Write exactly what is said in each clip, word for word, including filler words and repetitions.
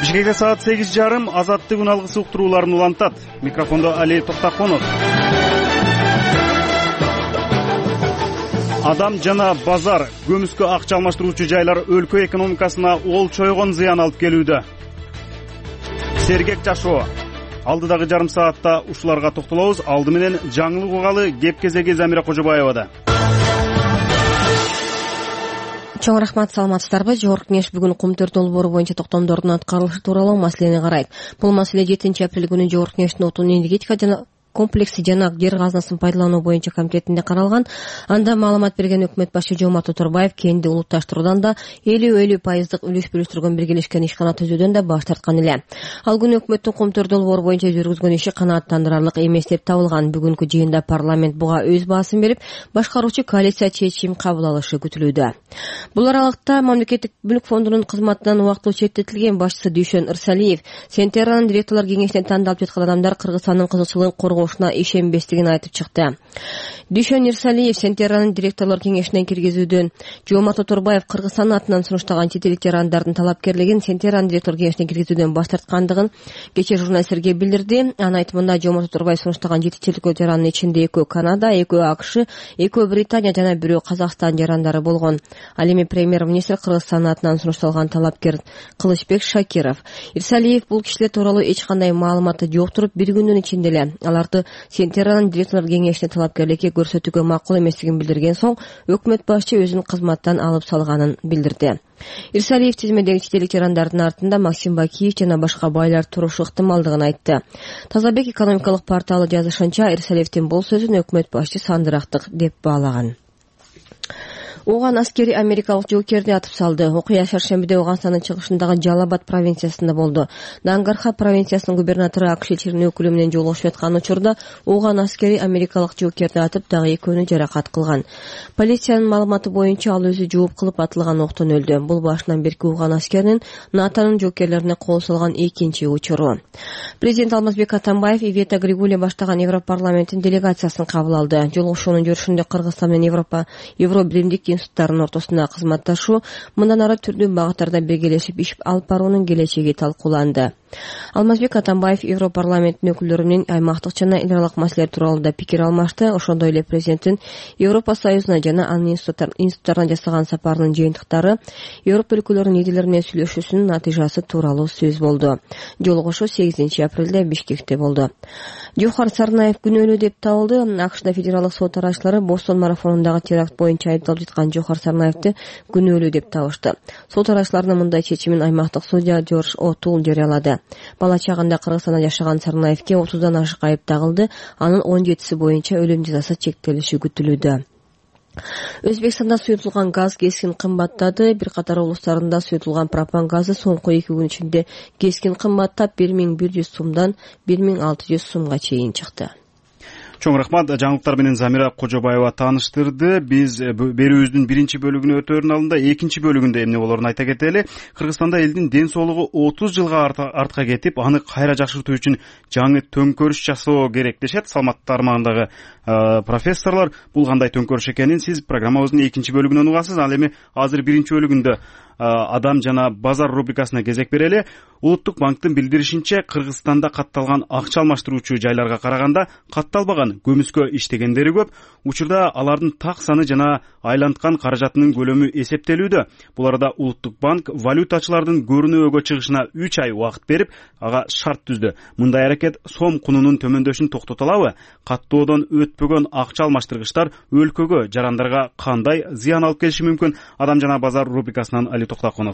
Бишкекте саат сегиз жарым азаттык үн алгысы уктурууларын улантат. Микрофондо Али Токтаконов. Адам жана базар көмүскө акча алмаштыруучу жайлар өлкө экономикасына ол чойгон зыян алып келүүдө. Сергек жашоо. Алдыдагы жарым саатта ушуларга токтолобуз. Алды менен жаңылык угалы кеп кезеги Замира Кожобаевада. Чоң рахмат, саламатсыздарбы? Жогорку Кеңеш бүгүн Кумтөр долбоору боюнча токтомдордун аткарылышы тууралуу маселени карайт. Бул маселе жетинчи апрель күнү Жогорку Кеңештин отун энергетика жана комплекси жана жер казынасын пайдалануу боюнча комитетинде каралган. Анда маалымат берген өкмөт башчы Жомарт Оторбаев кенди улутташтыруудан да элүү элүү пайыздык үлүш бөлүштүргөн биргелешкен ишкана түзүүдөн да баш тарткан эле. Ал күнү өкмөттүн Кумтөр долбоору боюнча жүргүзгөн иши канааттандырарлык эмес деп табылган. Бүгүнкү жыйында парламент буга өз баасын берип, башкаруучу коалиция чечим кабыл алышы күтүлүүдө. Бул аралыкта мамлекеттик мүлк фондунун кызматынан убактылуу четтетилген башчысы Дүйшөн Ырсалиев Сентерранын директорлор кеңешине тандалып жаткан адамдар Кыргызстандын кызыкчылыгын коргоошуна ишенбестигин айтып чыкты. Дүйшөн Ырсалиев Сентерранын директорлор кеңешине киргизүүдөн Жомарт Оторбаев Кыргызстан атынан сунуштаган чет элдик жарандардын талапкерлигин Сентерранын директорлор кеңешине киргизүүдөн баш тарткандыгын кечээ журналисттерге билдирди. Анын айтымында Жомарт Оторбаев сунуштаган жети чет жарандын ичинде экөө Канада, экөө АКШ, экөө Британия жана бирөө Казакстан жарандары болгон. Ал эми премьер-министр Кыргызстан атынан сунушталган талапкер Кылычбек Шакиров. Ырсалиев бул кишилер тууралуу эч кандай маалыматы жок туруп, бир күндүн ичинде эле аларды Сентерранын директорлор кеңешине талапкерликке көрсөтүүгө макул эместигин билдирген соң, өкмөт башчы өзүн кызматтан алып салганын билдирди. Ырсалиев тизмедеги чет элдик жарандардын артында Максим Бакиев жана башка байлар турушу ыктымалдыгын айтты. Тазабек экономикалык порталы жазышынча, Ырсалиевдин бул сөзүн өкмөт башчы сандырактык деп баалаган. Оған аскери америкалык жоокерди атып салды. Окуя шаршембиде Оганстандын чыгышындагы Жалабад провинциясында болду. Нангарха провинциясынын губернатору АКШ элчилигинин өкүлү менен жолугушуп жаткан учурда Оган аскери америкалык жоокерди атып, дагы экөөнү жаракат кылган. Полициянын маалыматы боюнча ал өзү жооп кылып атылган октон өлдү. Бул башынан берки Оган аскеринин НАТОнун жоокерлерине кол салган экинчи учуру. Президент Алмазбек Атамбаев Ивета Григулия баштаган Европарламенттин делегациясын кабыл алды. Жолугушуунун жүрүшүндө Кыргызстан менен Европа Евробиримдик институттарынын ортосунда кызматташуу, мындан ары түрдүү багыттарда биргелешип иш алып баруунун келечеги талкууланды. Алмазбек Атамбаев Европарламенттин өкүлдөрү менен аймактык жана эл аралык маселелер тууралуу да пикир алмашты. Ошондой эле президенттин Европа Союзуна жана анын институттарына жасаган сапарынын жыйынтыктары, Европа өлкөлөрүнүн лидерлери менен сүйлөшүүсүнүн натыйжасы тууралуу сөз болду. Жолугушуу сегизинчи апрелде Бишкекте болду. Жохар Сарнаев күнөөлүү деп табылды. АКШда федералдык сот арачылары Бостон марафонундагы теракт боюнча айыпталып жаткан Жохар Сарнаевди күнөөлүү деп табышты. Сот арачыларынын мындай чечимин аймактык судья Джордж Отул жарыялады. Бала чагында Кыргызстанда жашаган Сарнаевге отуздан ашык айып тагылды. Анын он жетиси боюнча өлүм жазасы чектелиши күтүлүүдө. Өзбекстанда суютулган газ кескин кымбаттады. Бир катар облустарында суютулган пропан газы соңку эки күн ичинде кескин кымбаттап бир миң бир жүз сумдан бир миң алты жүз сумга чейин чыкты. Чоң рахмат, жаңылыктар менен Замира Кожобаева тааныштырды. Биз берүүбүздүн биринчи бөлүгүнө өтөөрүн алдында экинчи бөлүгүндө эмне болоорун айта кетели. Кыргызстанда элдин ден соолугу отуз жылга артка кетип, аны кайра жакшыртуу үчүн жаңы төңкөрүш жасоо керек дешет саламаттык тармагындагы профессорлор. Бул кандай төңкөрүш экенин сиз программабыздын экинчи бөлүгүнөн угасыз. Ал эми азыр биринчи бөлүгүндө Адам жана базар рубрикасына кезек берели. Улуттук банктын билдиришинче, Кыргызстанда катталган акча алмаштыруучу жайларга караганда катталбаган көмүскө иштегендери көп. Учурда алардын так саны жана айланткан каражатынын көлөмү эсептелүүдө. Бул арада Улуттук банк валютачылардын көрүнөөгө чыгышына үч ай убакыт берип, ага шарт түздү. Мындай аракет сом кунунун төмөндөшүн токтото алабы? Каттоодон өтпөгөн акча алмаштыргычтар өлкөгө, жарандарга кандай зыян алып келиши мүмкүн? Адам жана базар рубрикасынан Али Токтаконов.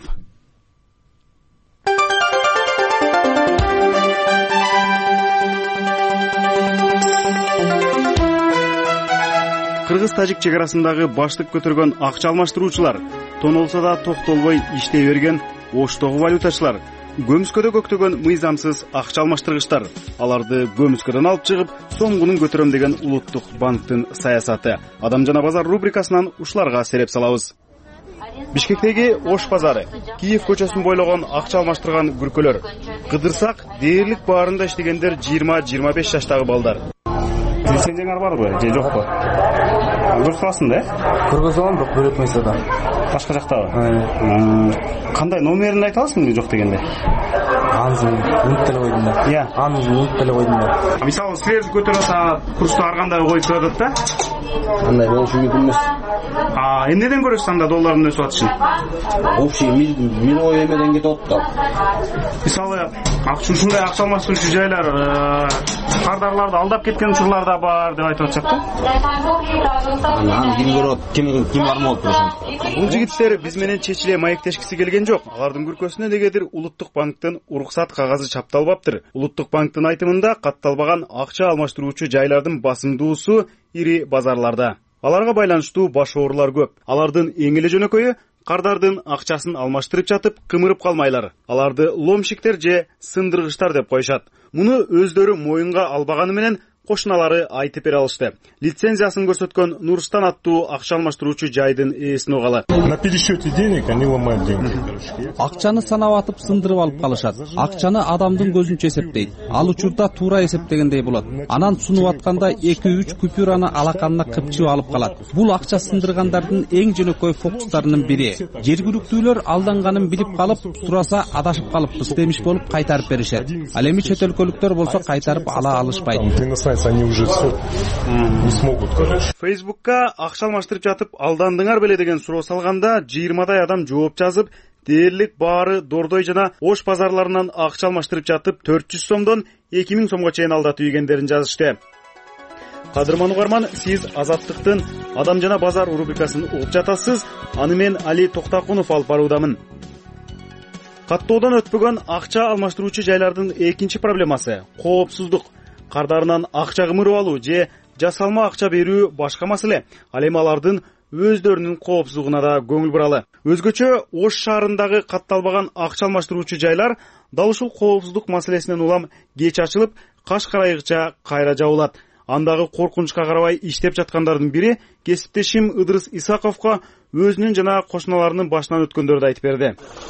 Кыргыз-тажик чек арасындагы баштык көтөргөн акча алмаштыруучулар, тонолсо да токтолбой иштей берген оштогу валютачылар, көмүскөдө көктөгөн мыйзамсыз акча алмаштыргычтар, аларды көмүскөдөн алып чыгып, сомгунун көтөрөм деген Улуттук банктын саясаты. Адам жана базар рубрикасынан ушуларга сереп салабыз. Бишкектеги Ош базары, Киев көчөсүн бойлогон акча алмаштырган күркөлөр. Кыдырсак, дээрлик баарында иштегендер жыйырма жыйырма беш жаштагы балдар. Лицензияңар барбы же жокпу? көрсөтасың да? Көргөзөм, бирок бөлөк эмес да. Башка жактабы? Кандай номерин айта аласыңбы жок дегенде? Анын үнүт деле койдум да. Иә. Анын үнүт деле койдум да. Мисалы, силерди көтөрүп ата курсту ар кандай коюп жатат да? Андай болушу мүмкүн эмес. А, эмнеден көрөсүз анда доллардын өсүп атышын? Общий мировой эмеден кетип атты. Мисалы, акча ушундай акча алмаштыруучу жайлар кардарларды алдап кеткен учурлар да бар деп айтып атышат да. Аны ким көрөт, ким ким бармалып турат. Бул жигиттер биз менен чечиле маектешкиси келген жок. Алардын күркөсүнө негедир Улуттук банктын уруксат кагазы чапталбаптыр. Улуттук банктын айтымында катталбаган акча алмаштыруучу жайлардын басымдуусу ири базарларда. Аларга байланыштуу баш оорулар көп. Алардын эң эле жөнөкөйү кардардын акчасын алмаштырып жатып кымырып калмайлар. Аларды ломщиктер же сындыргычтар деп коюшат. Муну өздөрү моюнга албаганы менен кошуналары айтып бере алышты. Лицензиясын көрсөткөн Нурстан аттуу акча алмаштыруучу жайдын ээсин угалы. На пересчете денег они ломают деньги. Акчаны санап атып сындырып алып калышат. Акчаны адамдын көзүнчө эсептейт. Ал учурда туура эсептегендей болот. Анан сунуп атканда эки үч купюраны алаканына кыпчып алып калат. Бул акча сындыргандардын эң жөнөкөй фокустарынын бири. Жергиликтүүлөр алданганын билип калып, сураса адашып калыппыз демиш болуп кайтарып беришет. Ал эми чет өлкөлүктөр болсо кайтарып ала алышпайт. Они уже все не смогут, короче. Фейсбукка акча алмаштырып жатып алдандыңар беле деген суроо салганда жыйырмадай адам жооп жазып, дээрлик баары Дордой жана Ош базарларынан акча алмаштырып жатып төрт жүз сомдон эки миң сомго чейин алдатып ийгендерин жазышты. Кадырман угарман, сиз Азаттыктын Адам жана базар рубрикасын угуп жатасыз. Аны мен Али Токтакунов алып баруудамын. Каттоодон өтпөгөн акча алмаштыруучу жайлардын экинчи проблемасы коопсуздук. Кардарынан акча кымырып алуу же жасалма акча берүү башка маселе. Ал эми алардын өздөрүнүн коопсуздугуна да көңүл буралы. Өзгөчө Ош шаарындагы катталбаган акча алмаштыруучу жайлар дал ушул коопсуздук маселесинен улам кеч ачылып, каш карайгыча кайра жабылат. Андагы коркунучка карабай иштеп жаткандардын бири кесиптешим Ыдырыс Исаковго өзүнүн жана кошуналарынын башынан өткөндөрдү айтып берди.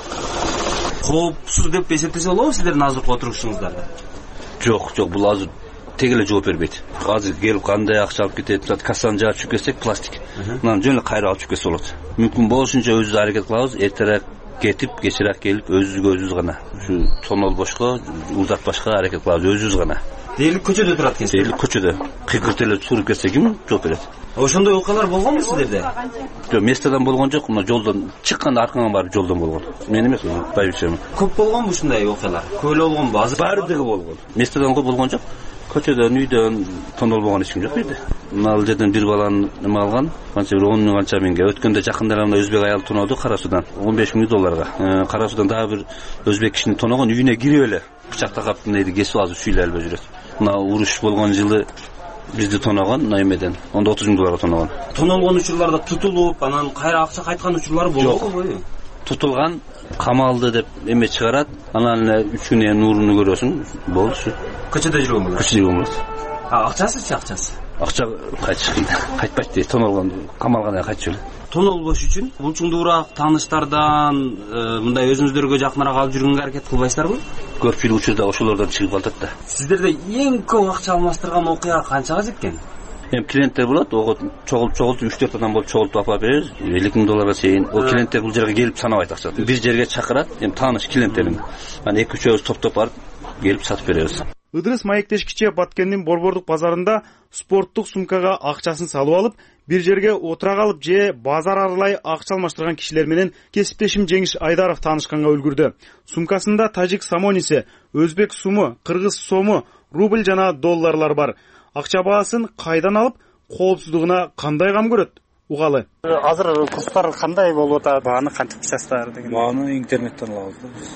Коопсуз деп эсептесе болобу сиздердин азыркы отурушуңуздарда? Жок, жок, бул азыр тег эле жооп бербейт. Азыр келип кандай акча алып кетет, кассаны жаап чүгүп кетсек пластик. Мына жөн эле кайра алып чүгүп кетсе болот. Мүмкүн болушунча өзүбүз аракет кылабыз, эртерээк кетип, кечирээк келип өзүбүзгө өзүбүз гана ушу тонол бошко узатпашка аракет кылабыз өзүбүз гана. Дээрлик көчөдө турат экенсиз. Дээрлик көчөдө. Кыйкырт эле туруп кетсе ким жооп берет? Ошондой окуялар болгонбу сиздерде? Жок, местеден болгон жок, мына жолдон чыкканда аркаңан барып жолдон болгон. Мен эмес, байбичем. Көп болгонбу ушундай окуялар? Көп эле болгонбу? Азыр баардыгы болгон. Местеден го болгон жок. Көчөдөн, үйдөн тонол болгон эч ким жок жерде. Мына ал жерден бир баланы эме алган, канча бир он миң канча миңге. Өткөндө жакындарында өзбек аял тоноду Кара Судан он беш миң долларга. Кара Судан дагы бир өзбек кишини тоногон, үйүнө кирип эле бычак такап мындай кесип азыр сүйлөп эле жүрөт. Мына уруш болгон жылы бизди тоногон, мына эмеден он отуз миң долларга тоногон. Тонолгон учурларда тутулуп, анан кайра акча кайткан учурлар болобу? Тутулган, камалды деп эме чыгарат, анан эле үч күнү нуруну көрөсүң, болду. Көчөдө жүргөн болот. Көчөдө жүргөн болот. А акчасы-чы, акчасы? Акча кайтыш, кайтпайт дейт, тонолгон, камалган кайтыш эле. Тонолбош үчүн булчуңдуураак тааныштардан, мындай өзүңүздөргө жакыныраак алып жүргөнгө аракет кылбайсыздарбы? Көпчүлүк учурда ошолордон чыгып калат да. Сиздерде эң көп акча алмаштырган окуя канчага жеткен? Эми клиенттер болот, ого чогулуп чогулуп үч төрт адам болуп чогултуп алып беребиз. элүү миң долларга чейин. О клиенттер бул жерге келип санабайт акчаны. Бир жерге чакырат, эми тааныш клиенттерин. Анан эки үчөөбүз топтоп барып келип сатып беребиз. Ыдырыс маектешкиче Баткендин Борбордук базарында спорттук сумкага акчасын салып алып, бир жерге отура калып же базар аралай акча алмаштырган кишилер менен кесиптешим Жеңиш Айдаров таанышканга үлгүрдү. Сумкасында тажик самониси, өзбек суму, кыргыз сому, рубль жана долларлар бар. Акча баасын кайдан алып, коопсуздугуна кандай кам көрөт? Угалы. Азыр курстар кандай болуп атат? Бааны кантип чачасыздар деген? Бааны интернеттен алабыз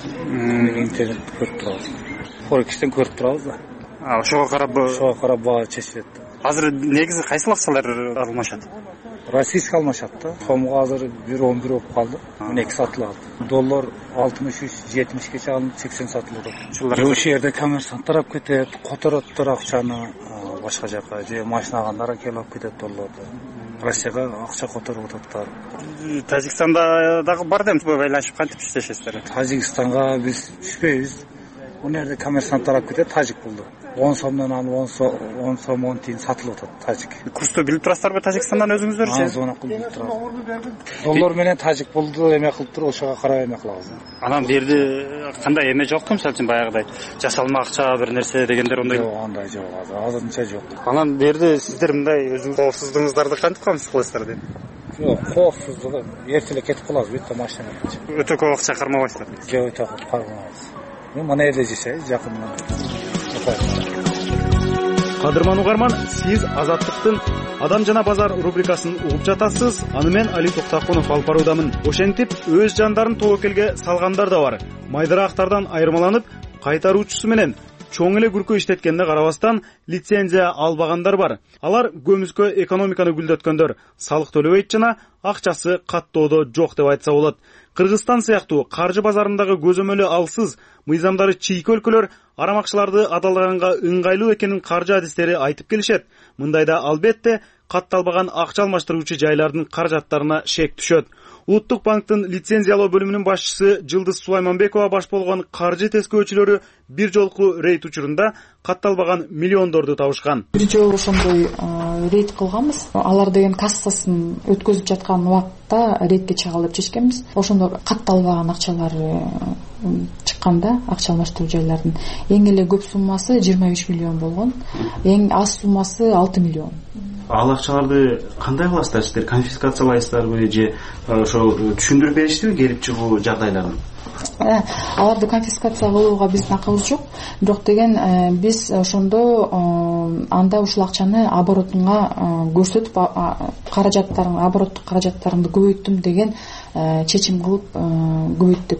да. Интернет көрүп турабыз. Форекстен көрүп турабыз да. А, ошого карап, ошого карап баа чечилет. Азыр негизи кайсыл акчалар алмашат? Российский алмашат да. Сомго азыр бир он бир болуп калды. он эки сатылат. Доллар алтымыш үч жетимишке чыгып сексен сатылат. Ошол жерде коммерсант тарап кетет, котороттор акчаны башка жака же машинагандар келип алып кетет долларды. Россияга акча которуп ататтар. Тажикстанда дагы бар деп байланышып кантип иштешесиздер? Тажикстанга биз түшпөйбүз. Ол жерде коммерсант тарап кетет, тажик болду. он сомдон алып он сом он тиын сатылып атат тажик. Курсту билип турасыздарбы Тажикстандан өзүңүздөр? Звонок кылып турат. Доллар менен тажик болду эме кылып туруп ошого карап эме кылабыз. Анан берди кандай эме жокпу, мисалы үчүн баягыдай жасалма акча бир нерсе дегендер ондай? Жок, андай жок. Азырынча жок. Анан берди сиздер мындай өзүңүз коопсуздугуңуздарды кантип камсыз кыласыздар деп? Жок, коопсуздугу эртеле кетип калабыз, бүт машина менен. Өтө көп акча кармабайсыздар? Жок, өтө көп кармабайбыз. Мен мына жерде жашайбыз, жакындан. Кадырман угарман, сиз Азаттыктын Адам жана базар рубрикасын угуп жатасыз. Аны мен Али Токтакунов алып баруудамын. Ошентип өз жандарын тобокелге салгандар да бар. Майдарактардан айырмаланып, кайтаруучусу менен чоң эле күркө иштеткенине карабастан лицензия албагандар бар. Алар көмүскө экономиканы гүлдөткөндөр, салык төлөбөйт жана акчасы каттоодо жок деп айтса болот. Кыргызстан сыяктуу каржы базарындагы көзөмөлү алсыз, мыйзамдары чийки өлкөлөр арамакчыларды адалдаганга ыңгайлуу экенин каржы адистери айтып келишет. Мындайда албетте катталбаган акча алмаштыруучу жайлардын каражаттарына шек түшөт. Улуттук банктын лицензиялоо бөлүмүнүн башчысы Жылдыз Сулайманбекова баш болгон каржы тескөөчүлөрү бир жолку рейд учурунда катталбаган миллиондорду табышкан. Бир жолу ошондой рейд кылганбыз. Алар деген кассасын өткөзүп жаткан убакта рейдке чыгалы деп чечкенбиз. Ошондо катталбаган акчалар чыкканда, акча алмаштыруу жайлардын эң эле көп суммасы жыйырма үч миллион болгон, эң аз суммасы алты миллион. Ал акчаларды кандай кыласыздар? Сиздер конфискациялайсыздарбы же ошо түшүндүрүп бериштиби келип чыгуу жагдайларын? Аларды конфискация кылууга биздин акыбыз жок. Бирок деген биз ошондо анда ушул акчаны оборотунга көрсөтүп, каражаттарын, обороттук каражаттарымды көбөйттүм деген чечим кылып көбөйттүк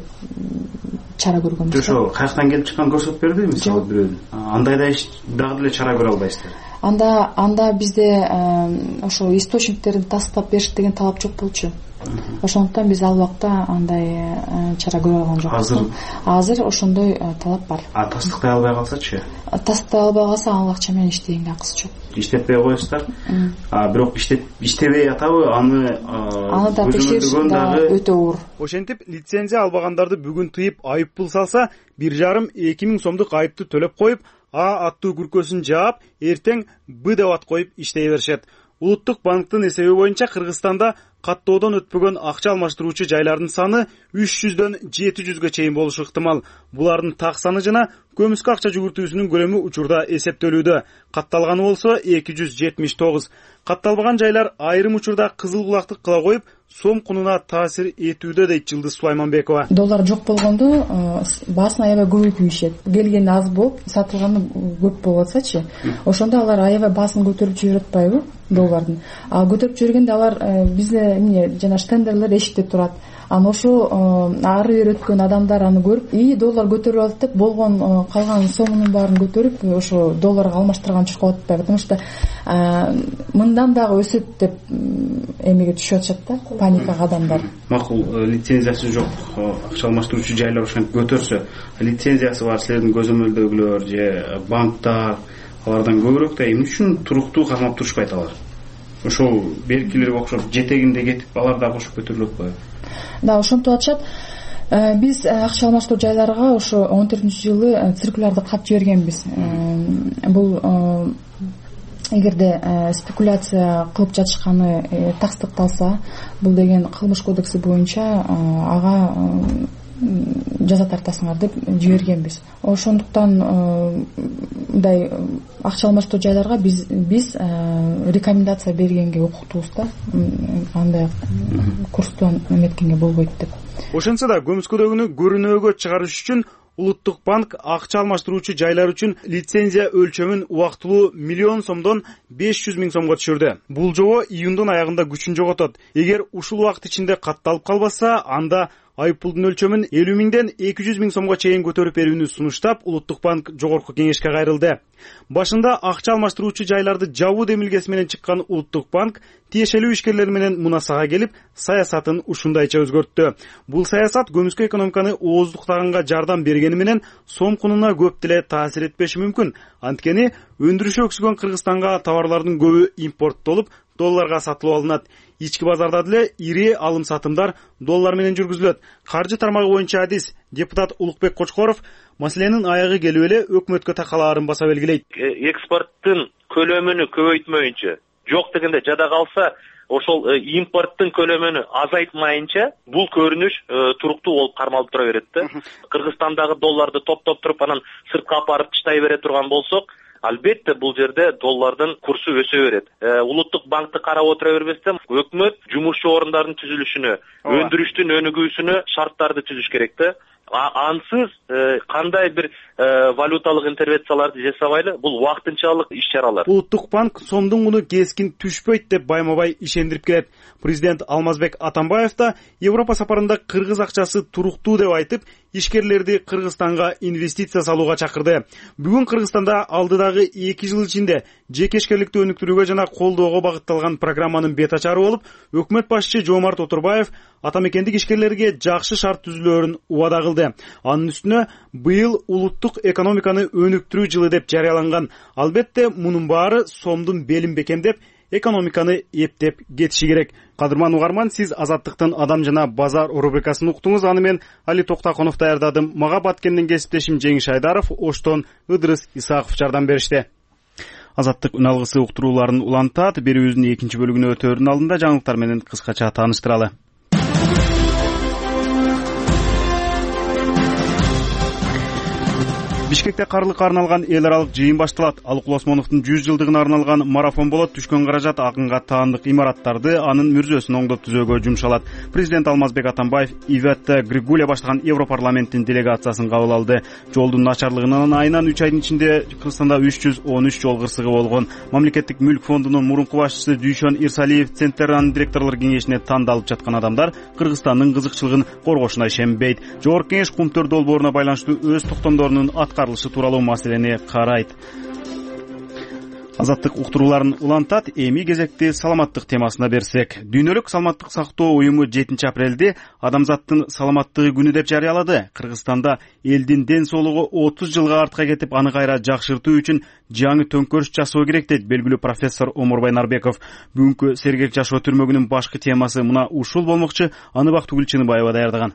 чара көргөнбүз. Ошо каяктан келип чыккан көрсөтүп берди, мисалы бирөө. Андайда иш дагы деле чара көрө албайсыздар. Анда анда бизде ошо источниктерди тастап бериш деген талап жок болчу. Ошондуктан биз ал убакта андай чара көрө алган жокпуз. Азыр азыр ошондой талап бар. А тастыктай албай калсачы? Тастыктай албай калса ал акча менен иштегенге акысы жок. Иштетпей коесуздар. А бирок иштеп иштебей атабы, аны аны да текшериш дагы өтө оор. Ошентип лицензия албагандарды бүгүн тыйып айып пул салса, бир жарым эки миң сомдук айыпты төлөп коюп, А аттуу күркөсүн жаап, эртең Б деп ат коюп иштей беришет. Улуттук банктын эсеби боюнча Кыргызстанда каттоодон өтпөгөн акча алмаштыруучу жайлардын саны үч жүздөн жети жүзгө чейин болушу ыктымал. Булардын так саны жана көмүскө акча жүгүртүүсүнүн көлөмү учурда эсептелүүдө. Катталганы болсо эки жүз жетимиш тогуз. Катталбаган жайлар айрым учурда кызыл кулактык кыла коюп, сом кунуна таасир этүүдө дейт Жылдыз Сулайманбекова. Доллар жок болгондо баасын аябай көбөйтүп ийишет. Келгени аз болуп, сатылганы көп болуп атсачы. Ошондо алар аябай баасын көтөрүп жиберип атпайбы доллардын. А көтөрүп жибергенде алар бизде эмне жана штендерлер эшикте турат. Аны ошо ары бери өткөн адамдар аны көрүп, "И, доллар көтөрүп алат" деп болгон калган сомунун баарын көтөрүп, ошо долларга алмаштырган чуркап атпайбы. Потому что мындан дагы өсөт деп эмеге түшүп атышат да, паникага адамдар. Макул, лицензиясы жок акча алмаштыруучу жайлар ошентип көтөрсө, лицензиясы бар силердин көзөмөлдөгүлөр же банктар, алардан көбүрөөк да эмне үчүн туруктуу кармап турушпайт алар? Ошол беркилерге окшоп жетегинде кетип, алар дагы ошо көтөрүлүп атпайбы? Да, ошентип атышат. Биз акча алмаштыруу жайларга ошо он төртүнчү жылы циркулярды кат жибергенбиз. Бул эгерде спекуляция кылып жатышканы тастыкталса, бул деген кылмыш кодекси боюнча ага жаза тартасыңар деп жибергенбиз. Ошондуктан мындай акча алмаштыруу жайларга биз биз рекомендация бергенге укуктуубузда, андай курстан эметкенге болбойт деп. Ошентсе да көмүскөдөгүнү көрүнөөгө чыгарыш үчүн Улуттук банк акча алмаштыруучу жайлар үчүн лицензия өлчөмүн убактылуу миллион сомдон беш жүз миң сомго түшүрдү. Бул жобо июндун аягында күчүн жоготот. Эгер ушул убакыт ичинде катталып калбаса, анда айыппулдун өлчөмүн элүү миңден эки жүз миң сомго чейин көтөрүп берүүнү сунуштап, Улуттук банк жогорку кеңешке кайрылды. Башында акча алмаштыруучу жайларды жабуу демилгеси менен чыккан Улуттук банк тиешелүү ишкерлер менен мунасага келип, саясатын ушундайча өзгөрттү. Бул саясат көмүскө экономиканы ооздуктаганга жардам бергени менен сом кунуна көп деле таасир этпеши мүмкүн. Анткени өндүрүшү өксүгөн Кыргызстанга товарлардын көбү импорттолуп, долларга сатылып алынат. Ички базарда деле ири алым сатымдар доллар менен жүргүзүлөт. Каржы тармагы боюнча адис депутат Улукбек Кочкоров маселенин аягы келип эле өкмөткө такалаарын баса белгилейт. Экспорттун көлөмүнү көбөйтмөйүнчө, жок дегенде жада калса, ошол импорттун көлөмүнү азайтмайынча бул көрүнүш туруктуу болуп кармалып тура берет да. Кыргызстандагы долларды топтоп туруп анан сыртка апарып тыштай бере турган болсок, албетте бул жерде доллардын курсу өсө берет. Улуттук банкты карап отура бербестен өкмөт жумушчу орундардын түзүлүшүнө, өндүрүштүн өнүгүүсүнө шарттарды түзүш керек да. Ансыз кандай бир валюталык интервенцияларды жасабайлы, бул убактынчалык иш-чаралар. Улуттук банк сомдун куну кескин түшпөйт деп байма-бай ишендирип келет. Президент Алмазбек Атамбаев да Европа сапарында кыргыз акчасы туруктуу деп айтып, ишкерлерди Кыргызстанга инвестиция салууга чакырды. Бүгүн Кыргызстанда алдыдагы эки жыл ичинде жекешкерликти өнүктүрүүгө жана колдоого багытталган программанын бет ачары болуп, өкмөт башчы Жомарт Отурбаев атамекендик ишкерлерге жакшы шарт түзүлөөрүн убада кылды. Анын үстүнө быйыл улуттук экономиканы өнүктүрүү жылы деп жарыяланган. Албетте мунун баары сомдун белин бекемдеп, экономиканы эптеп кетиши керек. Кадырман угарман, сиз Азаттыктын адам жана базар рубрикасын уктуңуз. Аны мен Али Токтаконов даярдадым. Мага Баткенден кесиптешим Жеңиш Айдаров, Оштон Ыдырыс Исаков жардам беришти. Азаттык үн алгысы уктурууларын улантат. Берүүбүздүн экинчи бөлүгүнө өтөөрүн алдында жаңылыктар менен кыскача тааныштыралы. Бишкекте карлыкка арналган эл аралык жыйын башталат. Алыкул Осмоновдун жүз жылдыгына арналган марафон болот. Түшкөн каражат акынга таандык имараттарды анын мүрзөсүн оңдоп түзөөгө жумшалат. Президент Алмазбек Атамбаев Ивета Григулия баштаган Европарламенттин делегациясын кабыл алды. Жолдун начарлыгынан айынан үч айдын ичинде Кыргызстанда үч жүз он үч жол кырсыгы болгон. Мамлекеттик мүлк фондунун мурунку башчысы Дүйшөн Ирсалиев Центрнын директорлор кеңешине тандалып жаткан адамдар Кыргызстандын кызыкчылыгын коргошуна ишенбейт. Жогорку кеңеш Кумтөр долбооруна байланыштуу өз токтомдорунун аткарылышы тууралуу маселени карайт. Азаттык уктурууларын улантат. Эми кезекти саламаттык темасына берсек. Дүйнөлүк саламаттык сактоо уюму жетинчи апрелде адамзаттын саламаттыгы күнү деп жарыялады. Кыргызстанда элдин ден соолугу отуз жылга артка кетип, аны кайра жакшыртуу үчүн жаңы төңкөрүш жасоо керек дейт белгилүү профессор Омурбай Нарбеков. Бүгүнкү сергек жашоо түрмөгүнүн башкы темасы мына ушул болмокчу. Аны Бактыгүл Чыныбаева даярдаган.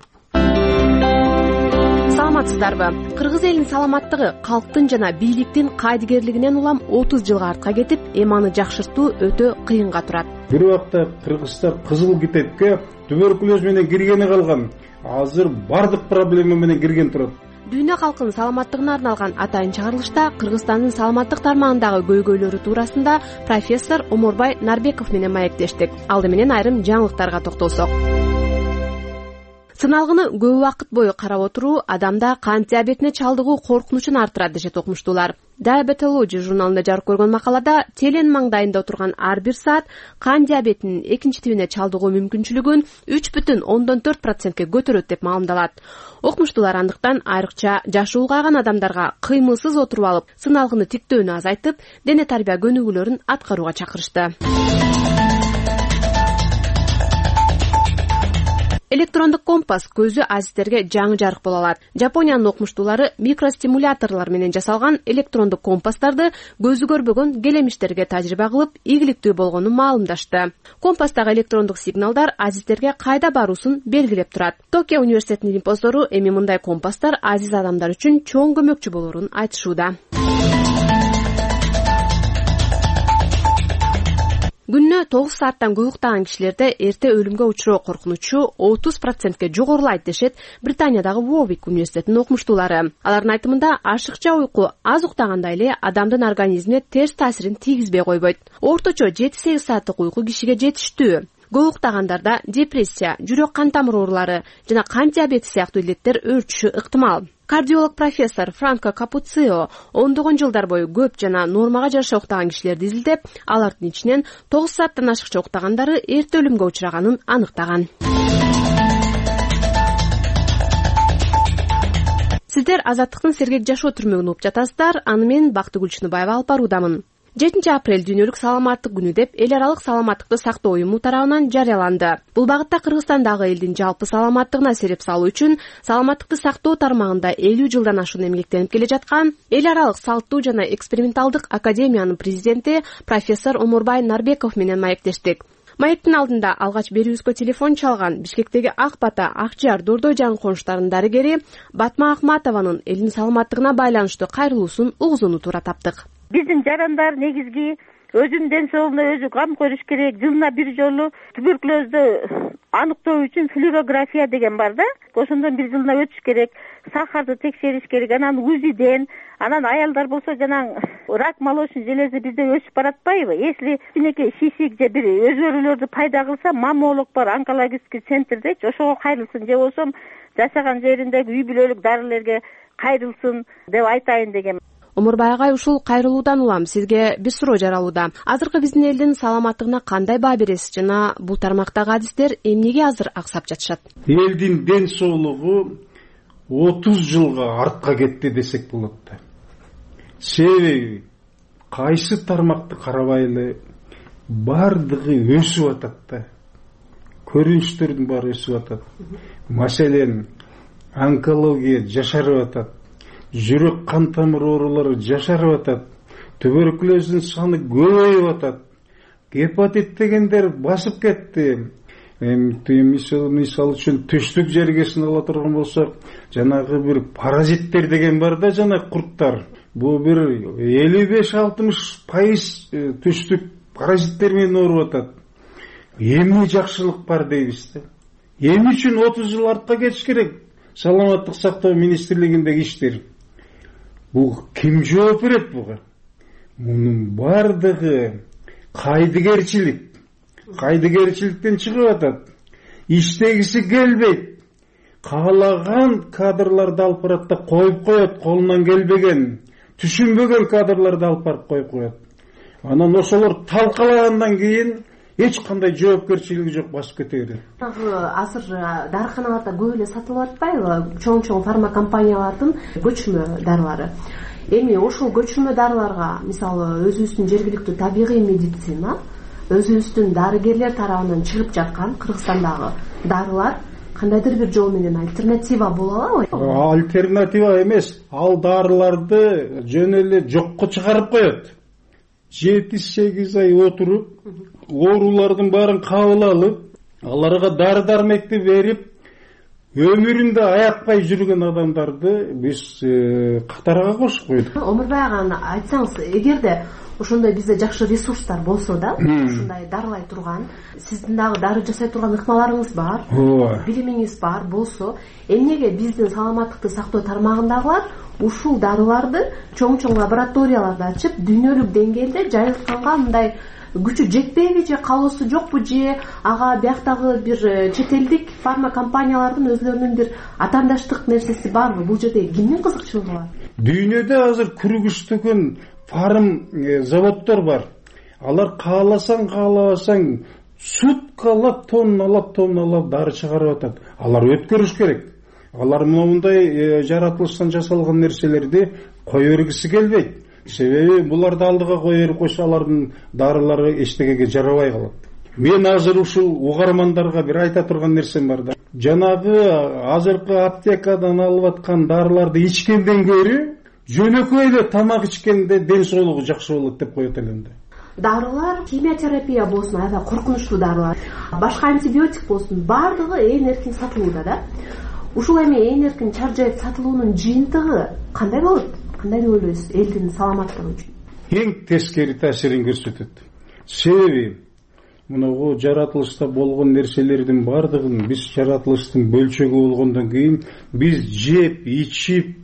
Саламатсыздарбы? Кыргыз элинин саламаттыгы калктын жана бийликтин кайдыгерлигинен улам отуз жылга артка кетип, эми аны жакшыртуу өтө кыйынга турат. Бир убакта Кыргызста кызыл китепке туберкулез менен киргени калган. Азыр бардык проблема менен кирген турат. Дүйнө калкынын саламаттыгына арналган атайын чыгарылышта Кыргызстандын саламаттык тармагындагы көйгөйлөрү туурасында профессор Омурбай Нарбеков менен маектештик. Алды менен айрым жаңылыктарга токтолсок. Сыналгыны көп убакыт бою карап отуруу адамда кант диабетине чалдыгуу коркунучун арттырат дешет окумуштуулар. Diabetology журналында жарык көргөн макалада телен маңдайында отурган ар бир саат кант диабетинин экинчи тибине чалдыгуу мүмкүнчүлүгүн үч бүтүн ондон төрт процентке көтөрөт деп маалымдалат. Окумуштуулар андыктан айрыкча жашы улгайган адамдарга кыймылсыз отуруп алып, сыналгыны тиктөөнү азайтып, дене тарбия көнүгүүлөрүн аткарууга чакырышты. Электрондук компас көзү азизтерге жаңы жарык боло алат. Жапониянын окумуштуулары микростимуляторлор менен жасалган электрондук компастарды көзү көрбөгөн келемиштерге тажрыйба кылып, ийгиликтүү болгонун маалымдашты. Компастагы электрондук сигналдар азизтерге кайда баруусун белгилеп турат. Токио университетинин импоздору эми мындай компастар азиз адамдар үчүн чоң көмөкчү болоорун айтышууда. Күнүнө тогуз сааттан көп уктаган кишилерде эрте өлүмгө учуроо коркунучу отуз процентке жогорулайт дешет Британиядагы Warwick университетинин окумуштуулары. Алардын айтымында ашыкча уйку аз уктагандай эле адамдын организмине терс таасирин тийгизбей койбойт. Орточо жети сегиз сааттык уйку кишиге жетиштүү. Көп уктагандарда депрессия, жүрөк кан тамыр оорулары жана кант диабети сыяктуу илдеттер өрчүшү ыктымал. Кардиолог профессор Франко Капуцио ондогон жылдар бою көп жана нормага жараша уктаган кишилерди изилдеп, алардын ичинен тогуз сааттан ашыкча уктагандары эрте өлүмгө учураганын аныктаган. Сиздер Азаттыктын сергек жашоо түрмөгүн угуп жатасыздар. Аны мен Бактыгүл Чыныбаева алып баруудамын. жетинчи апрель дүйнөлүк саламаттык күнү деп эл аралык саламаттыкты сактоо уюму тарабынан жарыяланды. Бул багытта Кыргызстандагы элдин жалпы саламаттыгына сереп салуу үчүн саламаттыкты сактоо тармагында элүү жылдан ашуун эмгектенип келе жаткан эл аралык салттуу жана эксперименталдык академиянын президенти профессор Омурбай Нарбеков менен маектештик. Маектин алдында алгач берүүбүзгө телефон чалган Бишкектеги Ак Бата, Ак Жар, Дордой жаңы конуштарынын дарыгери Батма Акматованын элдин саламаттыгына байланыштуу кайрылуусун угузууну туура таптык. Биздин жарандар негизги өзүнүн ден соолугуна өзү кам көрүш керек. Жылына бир жолу туберкулезду аныктоо үчүн флюорография деген бар да. Ошондон бир жылына өтүш керек. Сахарды текшериш керек. Анан УЗИден, анан аялдар болсо жанагы рак молочный желези бизде өсүп баратпайбы? Если кичинекей шишик же бир өзгөрүүлөрдү пайда кылса, маммолог бар онкологический центрдечи, ошого кайрылсын же болсо жашаган жериндеги үй бүлөлүк дарылерге кайрылсын деп айтайын деген. Омурбай агай, ушул кайрылуудан улам сизге бир суроо жаралууда. Азыркы биздин элдин саламаттыгына кандай баа бересиз жана бул тармактагы адистер эмнеге азыр аксап жатышат? Элдин ден соолугу отуз жылга артка кетти десек болот да. Себеби кайсы тармакты карабайлы бардыгы өсүп атат да. Көрүнүштөрдүн баары өсүп атат. Маселен, онкология жашарып атат. Жүрөк кан тамыр оорулары жашарып атат. Туберкулездин саны көбөйүп атат. Гепатит дегендер басып кетти. Мисалы үчүн түштүк жергесин ала турган болсок, жанагы бир паразиттер деген бар да, жана курттар. Бул бир элүү беш алтымыш пайыз түштүк паразиттер менен ооруп атат. Эмне жакшылык бар дейбиз да. Эмне үчүн отуз жыл артка кетиш керек? Саламаттык сактоо министрлигиндеги иштер. Бул ким жооп берет буга? Мунун бардыгы кайдыгерчилик. Кайдыгерчиликтен чыгып атат. Иштегиси келбейт. Каалаган кадрларды алып барат да коюп коет, колунан келбеген, түшүнбөгөн кадрларды алып барып коюп коет. Анан ошолор талкалагандан кийин эч кандай жоопкерчилиги жок, басып кете берет. Азыр дарыканаларда көп эле сатылып атпайбы? Чоң-чоң фарма компаниялардын көчүрмө дарылары. Эми ошол көчүрмө дарыларга, мисалы, өзүбүздүн жергиликтүү табигый медицина, өзүбүздүн дарыгерлер тарабынан чыгып жаткан Кыргызстандагы дарылар кандайдыр бир жол менен альтернатива боло алабы? Альтернатива эмес, ал дарыларды жөн эле жокко чыгарып коет. жети сегиз ай отуруп, оорулардын баарын кабыл алып, аларга дары дармекти берип, өмүрүндө аякпай жүргөн адамдарды биз катарга кошуп койдук. Омурбай ага, айтсаңыз, эгерде ошондой бизде жакшы ресурстар болсо да, ушундай дарылай турган, сиздин дагы дары жасай турган ыкмаларыңыз бар, билимиңиз бар болсо, эмнеге биздин саламаттыкты сактоо тармагындагылар ушул дарыларды чоң-чоң лабораторияларда ачып, дүйнөлүк деңгээлде жайылтканга мындай күчү жетпейби же каалоосу жокпу же ага бияктагы бир чет элдик фарма компаниялардын өзлөрүнүн бир атаандаштык нерсеси барбы? Бул жерде кимдин кызыкчылыгы бар? Дүйнөдө азыр күрүгүштөгөн фарм заводдор бар. Алар кааласаң, каалабасаң суткалап, тонналап, тонналап дары чыгарып атат. Алар өткөрүш керек. Алар мындай жаратылыштан жасалган нерселерди кое бергиси келбейт. Себеби буларды алдыга кое берип койсо алардын дарылары эчтегеге жарабай калат. Мен азыр ушул угармандарга бир айта турган нерсем бар да. Жанагы азыркы аптекадан алып аткан дарыларды ичкенден көрү жөнөкөй эле тамак ичкенде ден соолугу жакшы болот деп коет элем да. Дарылар, химиотерапия болсун, аябай коркунучтуу дарылар, башка антибиотик болсун, бардыгы ээн эркин сатылууда да. Ушул эми ээн эркин чаржайып сатылуунун жыйынтыгы кандай болот? Кандай деп ойлойсуз элдин саламаттыгы үчүн? Эң тескери таасирин көрсөтөт. Себеби мына жаратылышта болгон нерселердин бардыгын биз жаратылыштын бөлчөгү болгондон кийин биз жеп, ичип,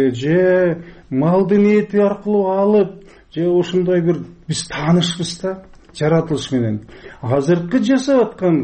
же малдын эти аркылуу алып, же ошондой бир биз таанышпыз да жаратылыш менен. Азыркы жасап аткан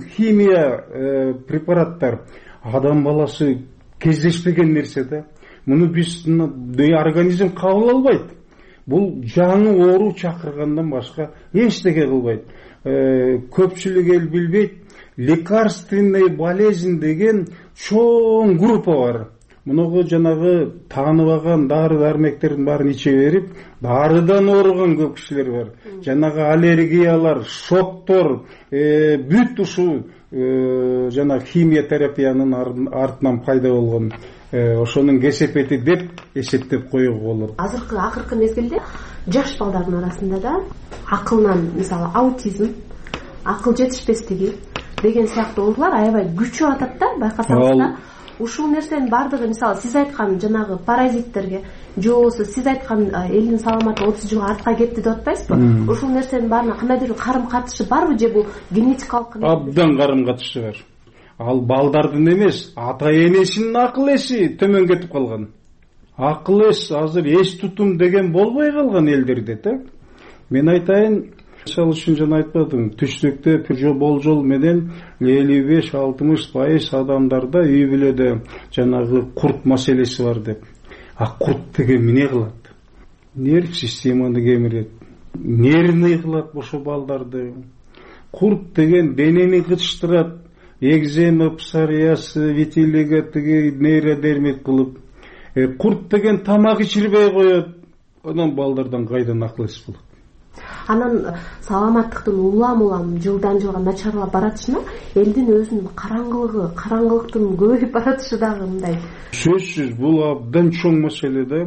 химия препараттар адам баласы кездешпеген нерсе да. Муну биз организм кабыл албайт. Бул жаңы оору чакыргандан башка эчтеке кылбайт. Көпчүлүк эл билбейт, лекарственный болезнь деген чоң группа бар. мунугу жанагы тааныбаган дары дармектердин баарын иче берип дарыдан ооруган көп кишилер бар. Жанагы аллергиялар, шоктор, бүт ушул жанагы химия терапиянын артынан пайда болгон ошонун кесепети деп эсептеп коюуга болот. Азыркы акыркы мезгилде жаш балдардын арасында да акылынан, мисалы аутизм, акыл жетишпестиги деген сыяктуу оорулар аябай күчүп атат да, байкасаңыз да. Ушул нерсенин бардыгы, мисалы сиз айткан жанагы паразиттерге же болбосо сиз айткан элдин саламаты отуз жылга артка кетти деп атпайсызбы? Ушул нерсенин баарына кандайдыр карым катышы барбы же бул генетикалык? Абдан карым катышы бар. Ал балдардын эмес, ата энесинин акыл эси төмөн кетип калган. Акыл эс азыр эс тутум деген болбой калган элдерде да. Мен айтайын, мисалы үчүн жана айтпадым, түштүктө жо болжол менен элүү беш алтымыш пайыз адамдарда үй бүлөдө жанагы курт маселеси бар деп. А курт деген эмне кылат? Нерв системаны кемирет, нервный кылат ошо балдарды. Курт деген денени кычтырат, экзема, псориаз, витилиго тиги нейродермит кылып. Курт деген тамак ичилбей коет. Анан балдардан кайдан акыл эс болот? Анан саламаттыктын улам-улам жылдан жылга начарлап баратышына элдин өзүнүн караңгылыгы, караңгылыктын көбөйүп баратышы дагы мындай. Сөзсүз бул абдан чоң маселе да.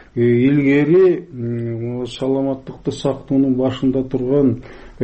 Илгери саламаттыкты сактоонун башында турган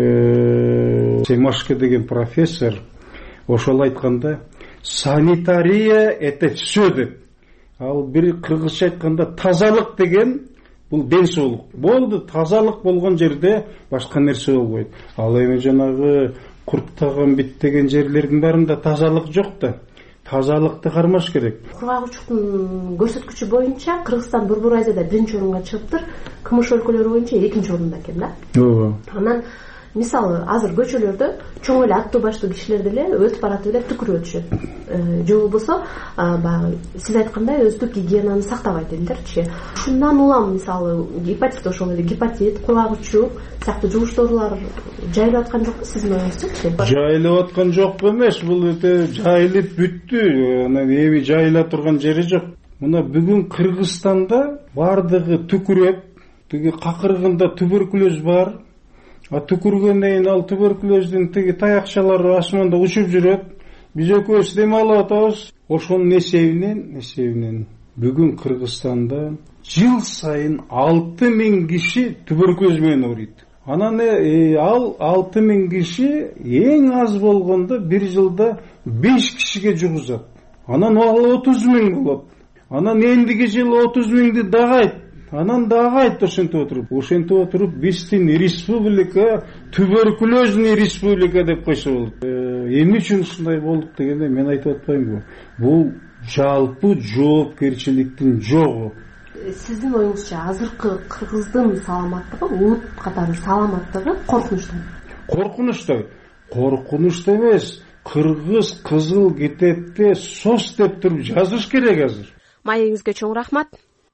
Семашко деген профессор ошол айтканда, санитария это все деп. Ал бир кыргызча айтканда тазалык деген бул ден соолук. Болду, тазалык болгон жерде башка нерсе болбойт. Ал эми жанагы курттаган бит деген жерлердин баарында тазалык жок да. Тазалыкты кармаш керек. Кургагычтын көрсөткүчү боюнча Кыргызстан Борбор Азияда биринчи орунга чыгыптыр, КМШ өлкөлөрү боюнча экинчи орунда экен да. Ооба. Анан мисалы азыр көчөлөрдө чоң эле аттуу баштуу кишилер деле өтүп баратып эле түкүрүп өтүшөт. Же болбосо баягы сиз айткандай өздүк гигиенаны сактабайт элдерчи. Ушундан улам мисалы гепатит ошол эле гепатит, кургагычуу сыяктуу жугуш оорулар жайылып аткан жокпу сиздин оюңузчачы? Жайылып аткан жок эмес, бул өтө жайылып бүттү. Анан эми жайыла турган жери жок. Мына бүгүн Кыргызстанда бардыгы түкүрөп, тиги какыргында туберкулез бар. А түкүргөндөн кийин ал туберкулездин тиги таякчалары асманда учуп жүрөт. Биз экөөбүз дем алып атабыз. Ошонун эсебинен, эсебинен бүгүн Кыргызстанда жыл сайын алты миң киши туберкулез менен ооруйт. Анан ал алты миң киши эң аз болгондо бир жылда беш кишиге жугузат. Анан ал отуз миң болот. Анан эндиги жылы отуз миңди дагы айт. Анан дагы айт ошентип отуруп. Ошентип отуруп биздин республика туберкулезный республика деп койсо болот. Эмне үчүн ушундай болдук дегенде мен айтып атпаймынбы? Бул жалпы жоопкерчиликтин жогу. Сиздин оюңузча азыркы кыргыздын саламаттыгы, улут катары саламаттыгы коркунучтуу? Коркунучтуу. Коркунучтуу эмес. Кыргыз кызыл китепте сос деп туруп жазыш керек азыр. Маегиңизге чоң рахмат.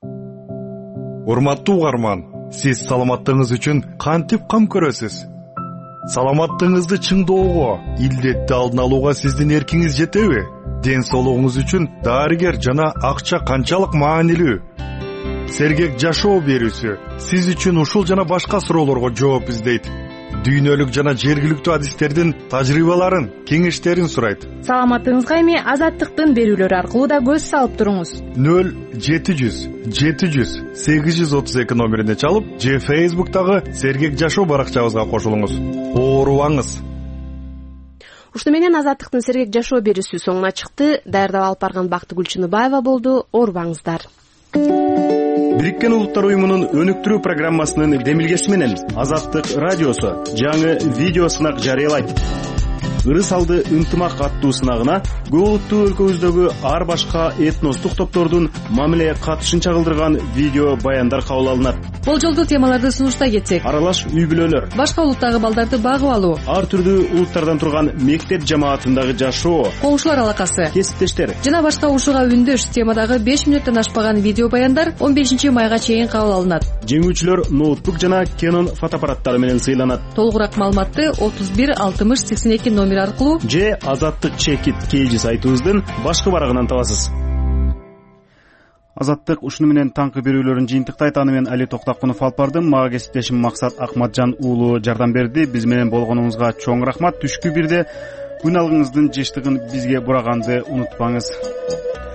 Урматтуу угарман, сиз саламаттыгыңыз үчүн кантип кам көрөсүз? Саламаттыгыңызды чыңдоого, илдетти алдын алууга сиздин эркиңиз жетеби? Ден соолугуңуз үчүн дарыгер жана акча канчалык маанилүү? Сергек жашоо берүүсү сиз үчүн ушул жана башка суроолорго жооп издейт. Дүйнөлүк жана жергиликтүү адистердин тажрыйбаларын, кеңештерин сурайт. Саламаттыгыңызга эми Азаттыктын берүүлөрү аркылуу да көз салып туруңуз. нөл жети жүз жети жүз сегиз жүз отуз эки номерине чалып, же Facebook'тагы Сергек жашоо баракчабызга кошулуңуз. Оорубаңыз. Ушуну менен Азаттыктын Сергек жашоо берүүсү соңуна чыкты. Даярдап алып барган Бакты Гүлчүнүбаева болду. Оорубаңыздар. Бириккен Улуттар уюмунун өнүктүрүү программасынын демилгеси менен Азаттык радиосу жаңы видео сынак жарыялайт. Ырыс алды ынтымак аттуу сынагына көп улуттуу өлкөбүздөгү ар башка этностук топтордун мамиле катышын чагылдырган видео баяндар кабыл алынат. Болжолдуу темаларды сунуштай кетсек: аралаш үй бүлөлөр, башка улуттагы балдарды багып алуу, ар түрдүү улуттардан турган мектеп жамаатындагы жашоо, коңшулар алакасы, кесиптештер жана башка ушуга үндөш темадагы беш мүнөттөн ашпаган видео баяндар он бешинчи майга чейин кабыл алынат. Жеңүүчүлөр ноутбук жана Canon фотоаппараттары менен сыйланат. Толугураак маалыматты отуз бир алтымыш сексен эки номер аркылуу же Азаттык чекит кейжи сайтыбыздын башкы барагынан табасыз. Азаттык ушуну менен таңкы берүүлөрүн жыйынтыктайт. Аны мен Али Токтакунов алып бардым. Мага кесиптешим Максат Акматжан уулу жардам берди. Биз менен болгонуңузга чоң рахмат. Түшкү бирде күн алгыңыздын жыштыгын бизге бураганды унутпаңыз.